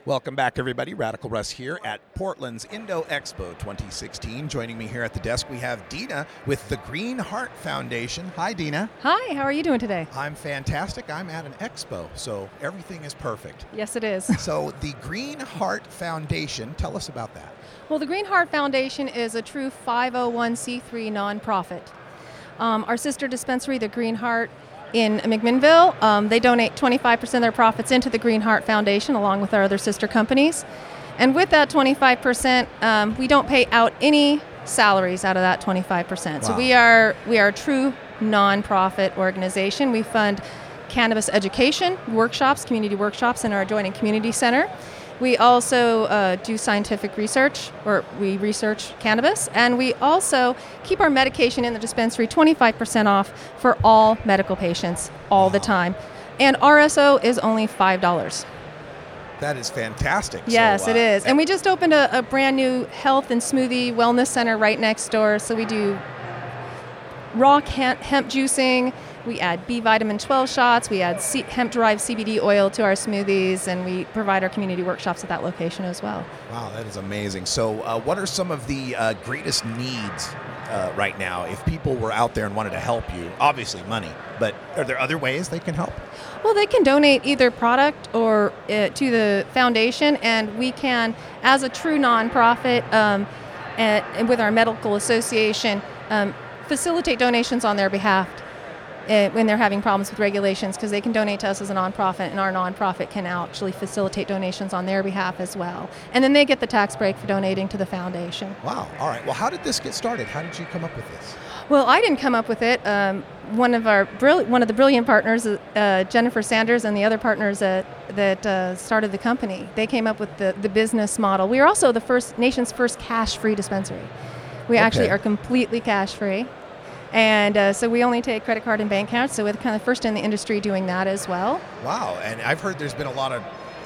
Welcome back, everybody. Radical Russ here at Portland's Indo Expo 2016. Joining me here at the desk, we have Dina with the Green Heart Foundation. Hi, Dina. Hi, how are you doing today? I'm fantastic. I'm at an expo, so everything is perfect. Yes, it is. So the Green Heart Foundation, tell us about that. Well, the Green Heart Foundation is a true 501c3 nonprofit. Our sister dispensary, the Green Heart in McMinnville, they donate 25% of their profits into the Green Heart Foundation along with our other sister companies. And with that 25%, we don't pay out any salaries out of that 25%. Wow. So we are a true nonprofit organization. We fund cannabis education, workshops, community workshops in our adjoining community center. We also do scientific research, or we research cannabis, and we also keep our medication in the dispensary 25% off for all medical patients all the time. And RSO is only $5. That is fantastic. Yes, it is. And we just opened a brand new health and smoothie wellness center right next door. So we do raw hemp juicing. We add B vitamin 12 shots, we add hemp-derived CBD oil to our smoothies, and we provide our community workshops at that location as well. Wow, that is amazing. So what are some of the greatest needs right now if people were out there and wanted to help you? Obviously money, but are there other ways they can help? Well, they can donate either product or to the foundation, and we can, as a true nonprofit and with our medical association, facilitate donations on their behalf when they're having problems with regulations, because they can donate to us as a nonprofit, and our nonprofit can actually facilitate donations on their behalf as well. And then they get the tax break for donating to the foundation. Wow. All right. Well, how did this get started? How did you come up with this? Well, I didn't come up with it. One of the brilliant partners, Jennifer Sanders, and the other partners that started the company, they came up with the business model. We are also the nation's first cash-free dispensary. We actually are completely cash-free. And so we only take credit card and bank accounts, so we're kind of first in the industry doing that as well. Wow, and I've heard there's been a lot of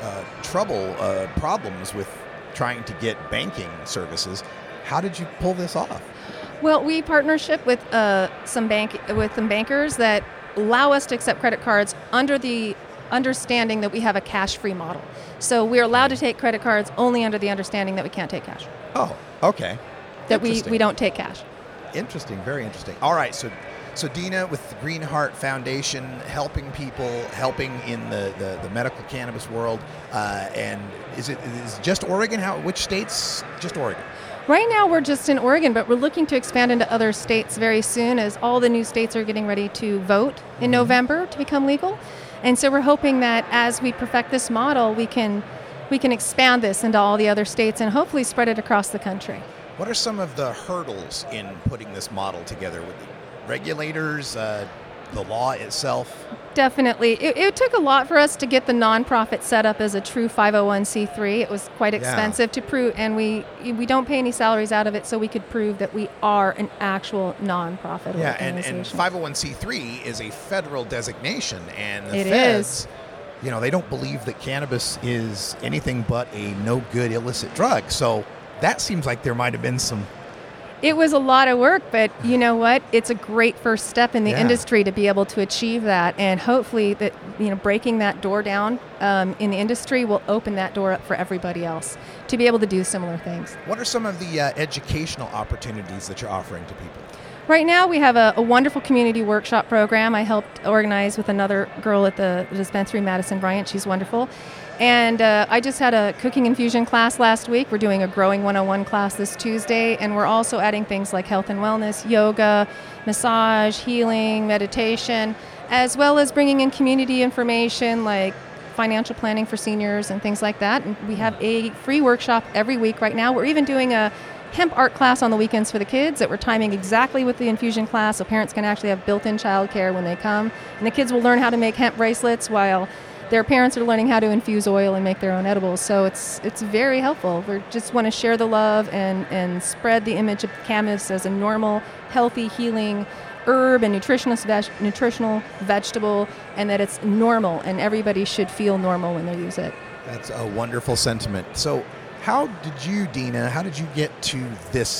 problems with trying to get banking services. How did you pull this off? Well, we partnership with some bankers that allow us to accept credit cards under the understanding that we have a cash-free model. So we're allowed to take credit cards only under the understanding that we can't take cash. Oh, okay. That we don't take cash. Interesting, very interesting. All right, so Dina with the Green Heart Foundation, helping people, helping in the medical cannabis world, and is it just Oregon? Which states? Just Oregon? Right now we're just in Oregon, but we're looking to expand into other states very soon, as all the new states are getting ready to vote in November to become legal. And so we're hoping that as we perfect this model, we can expand this into all the other states and hopefully spread it across the country. What are some of the hurdles in putting this model together with the regulators, the law itself? Definitely. It took a lot for us to get the nonprofit set up as a true 501c3. It was quite expensive to prove, and we don't pay any salaries out of it, so we could prove that we are an actual nonprofit organization. And 501c3 is a federal designation, and the It feds, is. they don't believe that cannabis is anything but a no-good illicit drug. So that seems like there might have been some... It was a lot of work, but you know what? It's a great first step in the industry to be able to achieve that, and hopefully that breaking that door down in the industry will open that door up for everybody else to be able to do similar things. What are some of the educational opportunities that you're offering to people? Right now we have a wonderful community workshop program I helped organize with another girl at the dispensary, Madison Bryant. She's wonderful. And I just had a cooking infusion class last week. We're doing a Growing 101 class this Tuesday, and we're also adding things like health and wellness, yoga, massage, healing, meditation, as well as bringing in community information like financial planning for seniors and things like that. And we have a free workshop every week right now. We're even doing a hemp art class on the weekends for the kids that we're timing exactly with the infusion class, so parents can actually have built-in childcare when they come. And the kids will learn how to make hemp bracelets while their parents are learning how to infuse oil and make their own edibles. So it's very helpful. We just want to share the love and spread the image of cannabis as a normal, healthy, healing herb and nutritional vegetable, and that it's normal and everybody should feel normal when they use it. That's a wonderful sentiment. So how did you, Dina, get to this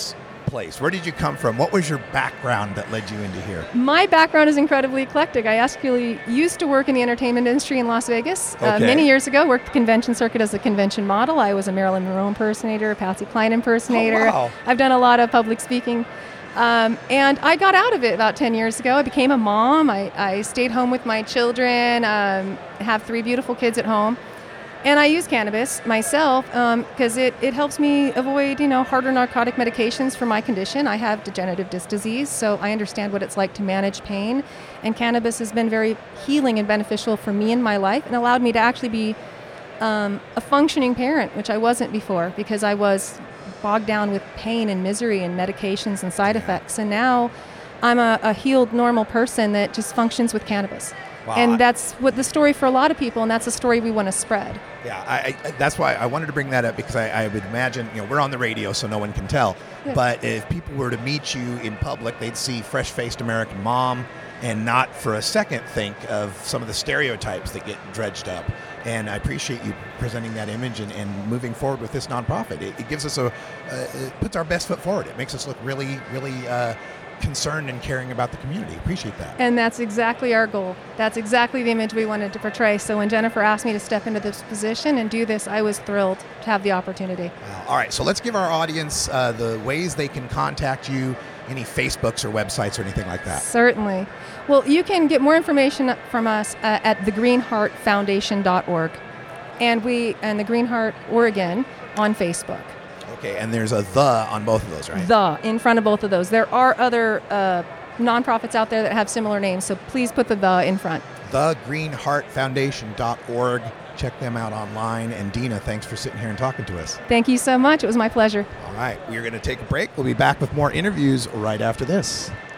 place? Where did you come from? What was your background that led you into here? My background is incredibly eclectic. I actually used to work in the entertainment industry in Las Vegas many years ago. Worked the convention circuit as a convention model. I was a Marilyn Monroe impersonator, a Patsy Cline impersonator. Oh, wow. I've done a lot of public speaking. And I got out of it about 10 years ago. I became a mom. I stayed home with my children, have 3 beautiful kids at home. And I use cannabis myself because it helps me avoid, harder narcotic medications for my condition. I have degenerative disc disease, so I understand what it's like to manage pain. And cannabis has been very healing and beneficial for me in my life and allowed me to actually be a functioning parent, which I wasn't before because I was bogged down with pain and misery and medications and side effects. And now I'm a healed, normal person that just functions with cannabis. Wow. And that's what the story for a lot of people, and that's a story we want to spread. Yeah, that's why I wanted to bring that up, because I would imagine, we're on the radio, so no one can tell. Yeah. But if people were to meet you in public, they'd see fresh-faced American mom and not for a second think of some of the stereotypes that get dredged up. And I appreciate you presenting that image and moving forward with this nonprofit. It gives us it puts our best foot forward. It makes us look really, really concerned and caring about the community. Appreciate that. And that's exactly our goal. That's exactly the image we wanted to portray. So when Jennifer asked me to step into this position and do this, I was thrilled to have the opportunity. Wow. All right, so let's give our audience the ways they can contact you, any Facebooks or websites or anything like that. Certainly. Well, you can get more information from us at thegreenheartfoundation.org and the Green Heart Oregon on Facebook. Okay, and there's a "the" on both of those, right? The in front of both of those. There are other nonprofits out there that have similar names, so please put the in front. thegreenheartfoundation.org. Check them out online. And Dina, thanks for sitting here and talking to us. Thank you so much. It was my pleasure. All right, we're going to take a break. We'll be back with more interviews right after this.